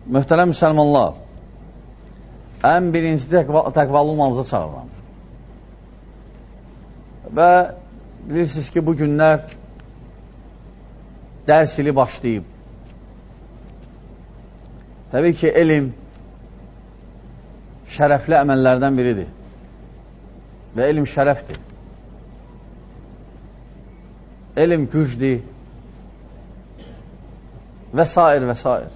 Möhtərəm müsəlmanlar, ən birinci təqvalı olmamıza çağırıram. Və bilirsiniz ki, bu günlər dərs ili başlayıb. Təbii ki, elm şərəfli əməllərdən biridir və elm şərəfdir. Elm gücdür və s.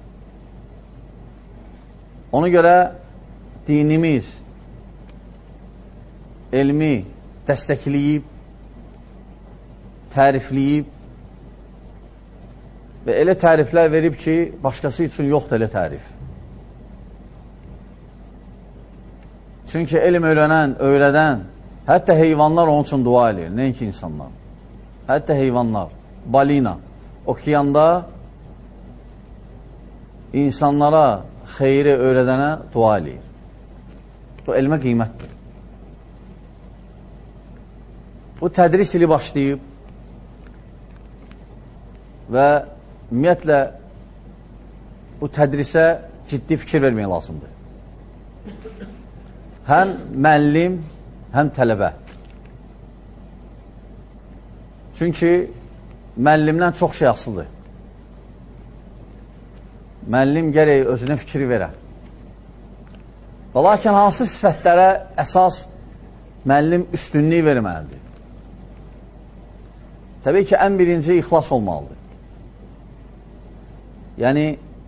Ona görə dinimiz elmi dəstəkləyib, tərifləyib və elə təriflər verib ki, başqası üçün yoxdur elə tərif. Çünki elm öyrədən, hətta heyvanlar onun üçün dua edir, nəinki insanlar. Hətta heyvanlar, balina, okeanda insanlara xeyri öyrədənə dua edir. Bu, elmə qiymətdir. Bu, tədris ili başlayıb və ümumiyyətlə bu tədrisə ciddi fikir vermək lazımdır. Həm müəllim, həm tələbə. Çünki müəllimdən çox şey asılıdır. Müəllim gərək özünə fikri verə. Və lakin hansı sifətlərə əsas müəllim üstünlük verməlidir? Təbii ki, ən birinci ixlas olmalıdır. Yəni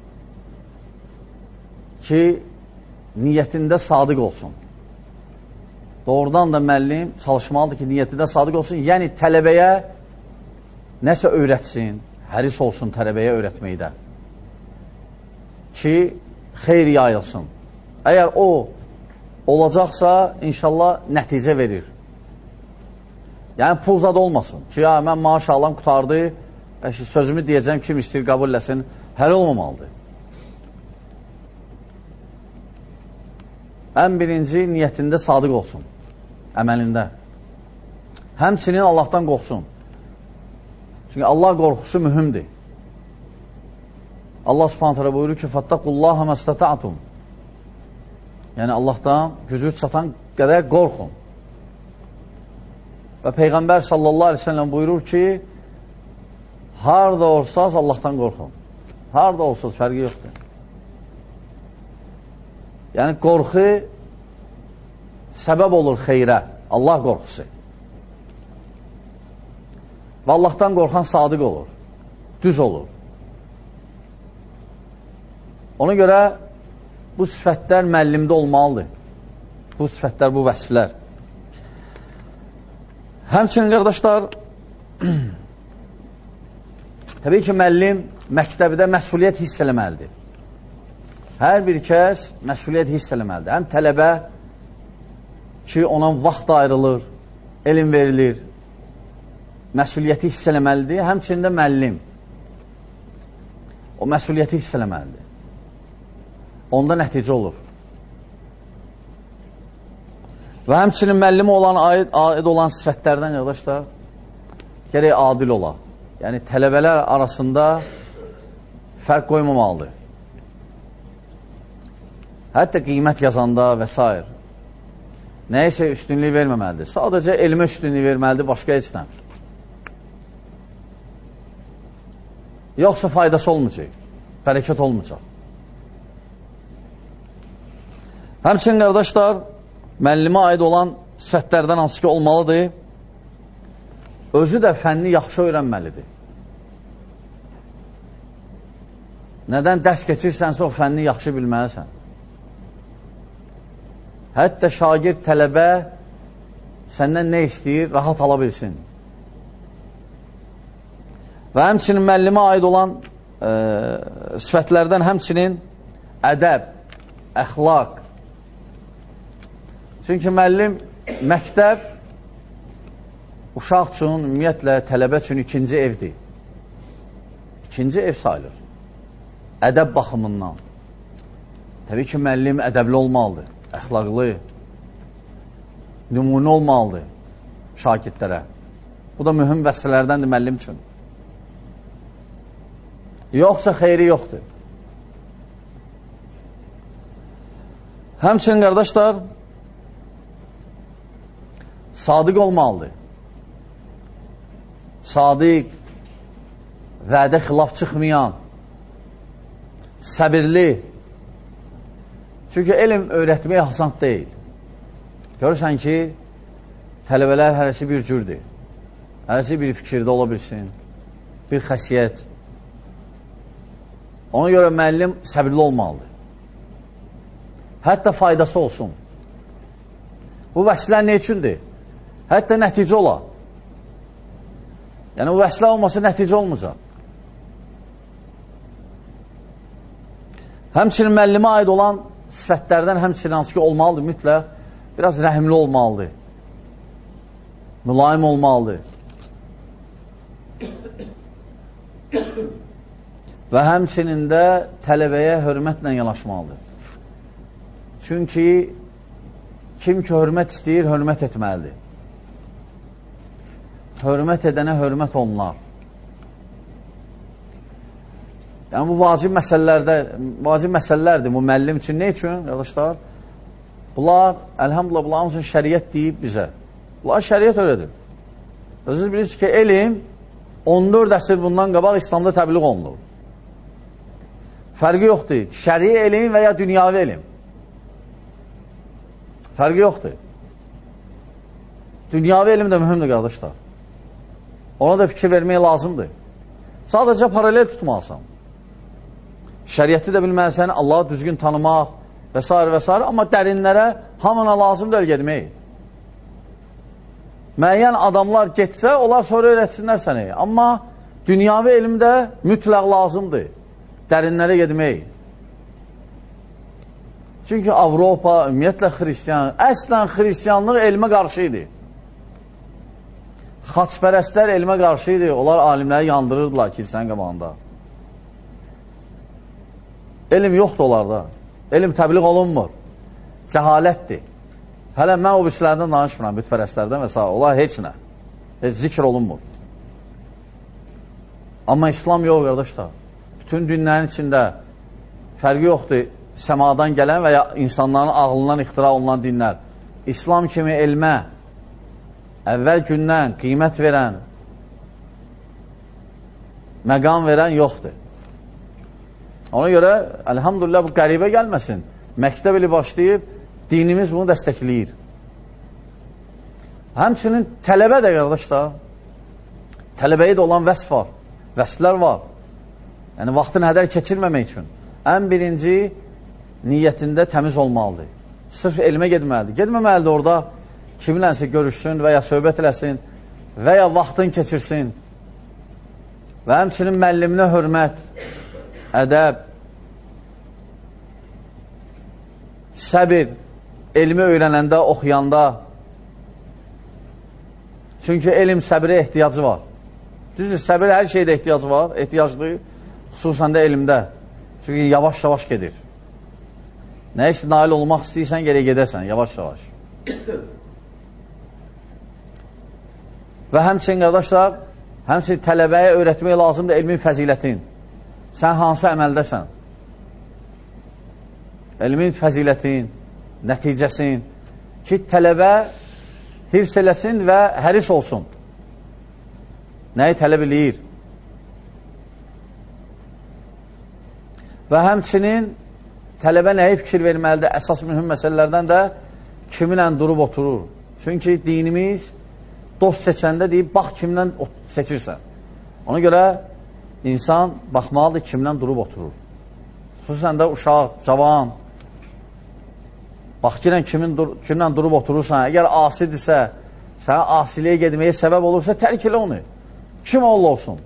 ki, niyyətində sadiq olsun. Doğrudan da müəllim çalışmalıdır ki, niyyətində sadiq olsun. Yəni tələbəyə nəsə öyrətsin, həris olsun tələbəyə öyrətməkdə. Ki, xeyr yayılsın. Əgər o olacaqsa, inşallah nəticə verir. Yəni, pul zad olmasın. Ki, ya, mən maaş alan qutardı, sözümü deyəcəm, kim istəyir, qəbul eləsin, həll olmamalıdır. Ən birinci niyyətində sadiq olsun, əməlində. Həmçinin Allahdan qorxsun. Çünki Allah qorxusu mühümdir. Allah subhanət hələ buyurur ki, Fattaqullaha məstəta'tum. Yəni, Allahdan gücü çatan qədər qorxun. Və Peyğəmbər sallallahu aleyhi ve sellem buyurur ki, harada olsaz Allahdan qorxun. Harada olsaz fərqi yoxdur. Yəni, qorxu səbəb olur xeyrə, Allah qorxusu. Və Allahdan qorxan sadiq olur, düz olur. Ona görə bu sifətlər müəllimdə olmalıdır. Bu sifətlər, bu vəsiflər. Həmçinin, qardaşlar, təbii ki, müəllim məktəbdə məsuliyyət hiss eləməlidir. Hər bir kəs məsuliyyət hiss eləməlidir. Həm tələbə ki, ona vaxt ayrılır, elm verilir, məsuliyyəti hiss eləməlidir. Həmçinin də müəllim o məsuliyyəti hiss eləməlidir. Onda nəticə olur. Və həmçinin müəllimə olan aid olan sifətlərdən, qardaşlar, gərək adil ola. Yəni, tələbələr arasında fərq qoymamalıdır. Hətta qiymət yazanda və s. Nəyisə üstünlük verməməlidir. Sadəcə elmə üstünlük verməlidir, başqa heç nə. Yoxsa faydası olmayacaq, bərəkət olmayacaq. Həmçinin, qardaşlar, müəllimə aid olan sifətlərdən hansı ki olmalıdır, özü də fənni yaxşı öyrənməlidir. Nədən dərs keçirsənsə, o fənni yaxşı bilməlisən. Hətta şagird, tələbə səndən nə istəyir, rahat ala bilsin. Və həmçinin müəllimə aid olan sifətlərdən həmçinin ədəb, əxlaq. Çünki müəllim, məktəb uşaq üçün, ümumiyyətlə, tələbə üçün ikinci evdir. İkinci ev sayılır. Ədəb baxımından. Təbii ki, müəllim ədəbli olmalıdır, əxlaqlı, nümunə olmalıdır şagirdlərə. Bu da mühüm vəzifələrdəndir müəllim üçün. Yoxsa xeyri yoxdur. Həmçinin, qardaşlar, sadiq olmalıdır. Sadiq, vədə xilaf çıxmayan, səbirli. Çünki elm öyrətmək asan deyil. Görürsən ki, tələbələr hərəsi bir cürdür. Hərəsi bir fikirdə ola bilsin, bir xəsiyyət. Ona görə müəllim səbirli olmalıdır. Hətta faydası olsun. Bu vəslər nə üçündür? Hətta nəticə ola. Yəni, bu vəslər olmasa nəticə olmayacaq. Həmçinin müəllimə aid olan sifətlərdən həmçinin hansı ki olmalıdır, mütləq biraz rəhimli olmalıdır. Mülayim olmalıdır. Və həmçinin də tələbəyə hörmətlə yanaşmalıdır. Çünki kim ki hörmət istəyir, hörmət etməlidir. Hörmət edənə hörmət olunar. Yəni, bu vacib məsələlərdir bu müəllim üçün. Ne üçün, qardaşlar? Bunlar, əlhamdülillah, bunların üçün şəriət deyib bizə. Bunlar şəriət öylədir. Özünüz bilirsiniz ki, elm 14 əsr bundan qabaq İslamda təbliğ olunur. Fərqi yoxdur. Şəri elm və ya dünyavi elm. Fərqi yoxdur. Dünyavi elm də mühümdür, qardaşlar. Ona da fikir vermək lazımdır. Sadəcə paralel tutmalısan. Şəriəti də bilməlisən, Allahı düzgün tanımaq və s. və s. Amma dərinlərə hamına lazımdır getmək. Müəyyən adamlar getsə, onlar sonra öyrətsinlər səni. Amma dünyavi elm də mütləq lazımdır. Dərinlərə getmək. Çünki Avropa, ümumiyyətlə xristiyan, əslən xristiyanlıq elmə qarşı idi. Xaçpərəstlər elmə qarşı idi. Onlar alimləri yandırırdılar kilsənin qabağında. Elm yoxdur onlarda. Elm təbliğ olunmur. Cəhalətdir. Hələ mən o birçilərdən danışmıram, bütpərəstlərdən və s. Onlar heç nə. Heç zikr olunmur. Amma İslam yox, qardaşlar. Bütün dinlərin içində fərqi yoxdur. Səmadan gələn və ya insanların ağlından ixtira olunan dinlər. İslam kimi elmə əvvəl gündən qiymət verən, məqam verən yoxdur. Ona görə, əlhamdülillah, bu qəribə gəlməsin. Məktəb ili başlayıb, dinimiz bunu dəstəkləyir. Həmçinin tələbə də, qardaşlar, tələbəyə də olan vəsf var, vəsflər var. Yəni, vaxtını hədər keçirməmək üçün. Ən birinci, niyyətində təmiz olmalıdır. Sırf elmə getməlidir. Getməməlidir orada kiminlənsə görüşsün və ya söhbət eləsin və ya vaxtını keçirsin. Və həmçinin müəlliminə hörmət, ədəb, səbir, elmi öyrənəndə, oxuyanda. Çünki elm səbirə ehtiyacı var. Düzdür, səbir hər şeydə ehtiyacı var, ehtiyaclı, xüsusən də elmdə. Çünki yavaş-yavaş gedir. Nə isə nail olmaq istəyirsən, geriyə gedərsən, yavaş-yavaş. Və həmçinin, qardaşlar, həmçinin tələbəyə öyrətmək lazımdır elmin fəzilətin. Sən hansı əməldəsən? Elmin fəzilətin, nəticəsin ki, tələbə hirs eləsin və həris olsun. Nəyi tələb eləyir? Və həmçinin tələbə nəyə fikir verməlidir? Əsas mühüm məsələlərdən də kiminlə durub oturur. Çünki dinimiz dost seçəndə deyib, bax kimdən seçirsən. Ona görə insan baxmalıdır kimdən durub oturur. Xüsusən də uşaq, cavan. Bax kimdən durub oturursan, əgər asidirsə, sənə asiliyə gedməyə səbəb olursa, tərk elə onu. Kim olursa olsun.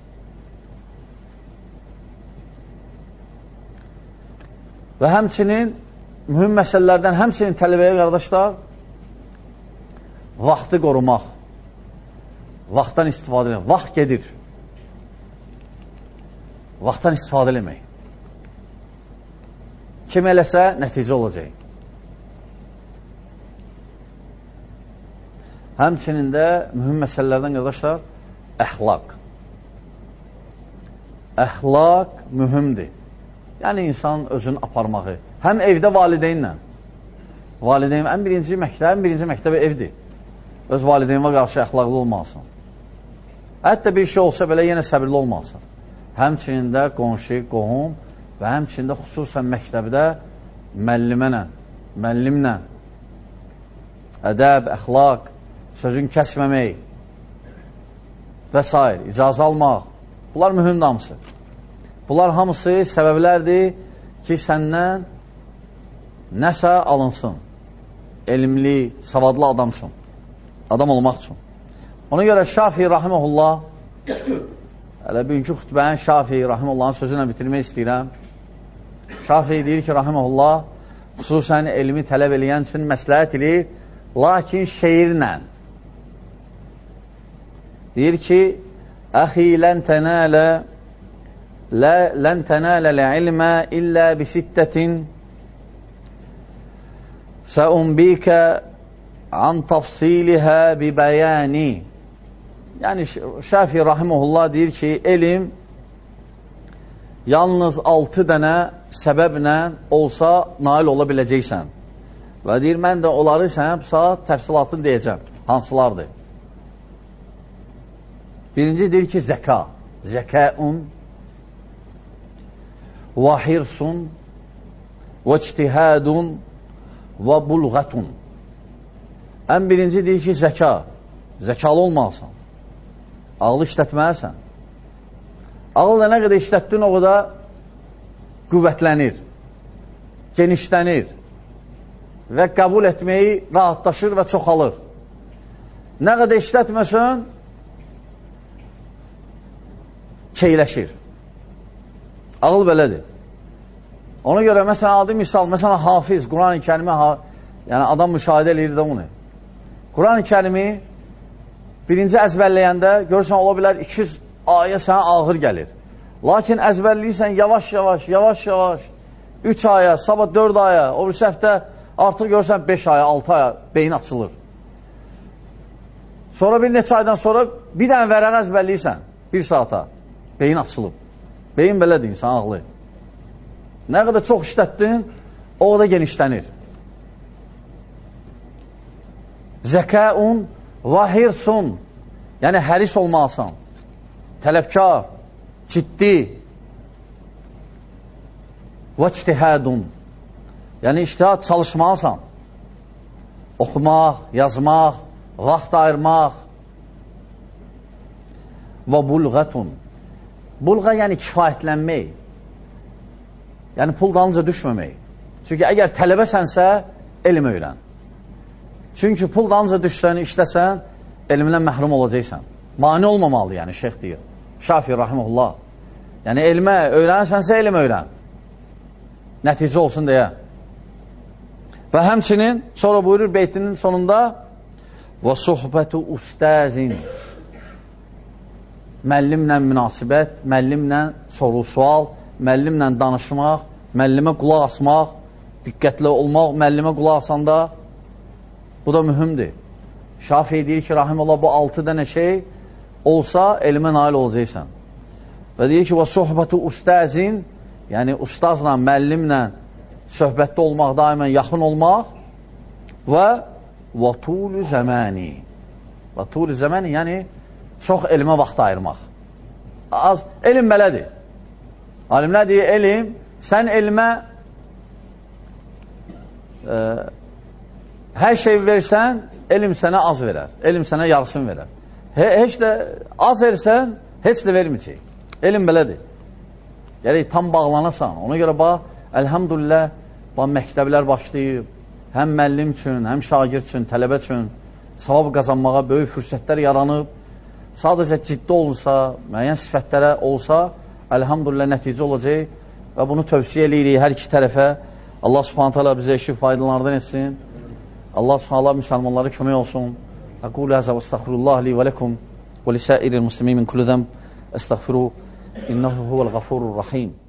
Və həmçinin mühüm məsələlərdən həmçinin tələbəyə, qardaşlar, vaxtı qorumaq, vaxtdan istifadə eləmək. Vaxt gedir. Vaxtdan istifadə eləmək. Kim eləsə, nəticə olacaq. Həmçinin də mühüm məsələlərdən, qardaşlar, əxlaq. Əxlaq mühümdir. Yəni, insan özünü aparmağı. Həm evdə valideynlə. Valideyn, ən birinci məktəb evdir. Öz valideynə qarşı əxlaqlı olmalısın. Hətta bir şey olsa belə yenə səbirli olmalısın. Həmçinin də qonşu, qohum və həmçinin də xüsusən məktəbdə müəllimlə ədəb, əxlaq, sözün kəsməmək və s. icazə almaq. Bunlar mühümdür hamısı. Bunlar hamısı səbəblərdir ki, səndən nəsə alınsın. Elmli, savadlı adam üçün. Adam olmaq üçün. Ona görə Şafii rahiməhullah, hələ bugünkü xütbənin Şafii rahiməhullahın sözünə bitirmək istəyirəm. Şafii deyir ki, rahiməhullah, xüsusən elmi tələb eləyən üçün məsləhət edir, lakin şeirlə. Deyir ki, əxi lən tənələ ilmə illə bisittətin səumbikə an tafsilihə bibəyəni. Yəni, Şafii rahiməhullah deyir ki, elm yalnız 6 dənə səbəblə olsa nail ola biləcəksən. Və deyir, mən də onları sənə bu saat təfsilatını deyəcəm. Hansılardır? Birinci deyir ki, zəka. Zəkəun və hirsun və ictihadun və bulğatun. Ən birinci deyir ki, zəka. Zəkalı olmalısan. Ağlı işlətməlisən. Ağıl da nə qədər işlətdin, o qədər qüvvətlənir, genişlənir və qəbul etməyi rahatlaşır və çoxalır. Nə qədər işlətməsən, keyləşir. Ağıl belədir. Ona görə, məsələn, adi misal, məsələn, hafiz, Quran-ı Kərimi, yəni adam müşahidə edir də onu. Quran-ı Kərimi birinci əzbərləyəndə, görürsən, ola bilər 200 ayə sənə ağır gəlir. Lakin əzbərləyirsən yavaş-yavaş, 3 ayə, sabah 4 ayə, o bir səfdə artıq görürsən 5 ayə, 6 ayə, beyin açılır. Sonra bir neçə aydan sonra bir dənə vərəq əzbərləyirsən, 1 saata, beyin açılıb. Beyin belədir, insan ağlı. Nə qədər çox işlətdin, o da genişlənir. Zəkəun və hirsun, yəni həris olmalısan, tələbkar, ciddi və ictihadun, yəni ictihad çalışmalısan, oxumaq, yazmaq, vaxt ayırmaq və bulğatun. Bulğa yəni kifayətlənmək, yəni pul dalınca düşməmək. Çünki əgər tələbəsənsə, elm öyrən. Çünki pul dalınca düşsən, işləsən, elmdən məhrum olacaqsan. Mani olmamalı, yəni şeyx deyir. Şafii rahiməhullah. Yəni elmə öyrənsənsə, elm öyrən. Nəticə olsun deyə. Və həmçinin, sonra buyurur beytinin sonunda, və suhbətu ustazin, müəllimlə münasibət, müəllimlə soru-sual, müəllimlə danışmaq, müəllimə qulaq asmaq, diqqətli olmaq, müəllimə qulaq asanda, bu da mühümdür. Şafii deyir ki, rahiməllah, bu 6 dənə şey olsa, elmə nail olacaqsan. Və deyir ki, və sohbətu ustazin, yəni ustazla, müəllimlə söhbətdə olmaq, daimən yaxın olmaq və tulu zəməni. Və tulu zəməni, yəni çox elmə vaxt ayırmaq. Elm belədir. Alimlər deyir, elm, sən elmə hər şey versən, elm sənə az verər. Elm sənə yarısını verər. Heç də az versən, heç də verməyəcək. Elm belədir. Yəni, tam bağlanasan. Ona görə, əlhamdülillah, məktəblər başlayıb, həm müəllim üçün, həm şagird üçün, tələbə üçün savab qazanmağa böyük fürsətlər yaranıb. Sadəcə ciddi olunsa, müəyyən sifətlərə olsa, əlhamdülillah nəticə olacaq və bunu tövsiyə eləyirik hər iki tərəfə. Allah subhanət hələ bizə eşib faydalardan etsin. Allah subhanət hələ müsəlmanlara kömək olsun. Əqulu həzə və estəxfirullah li və ləkum və lisəiril muslimin min kulli zəmb estəxfiru innəhu huvəl qafurur rahim.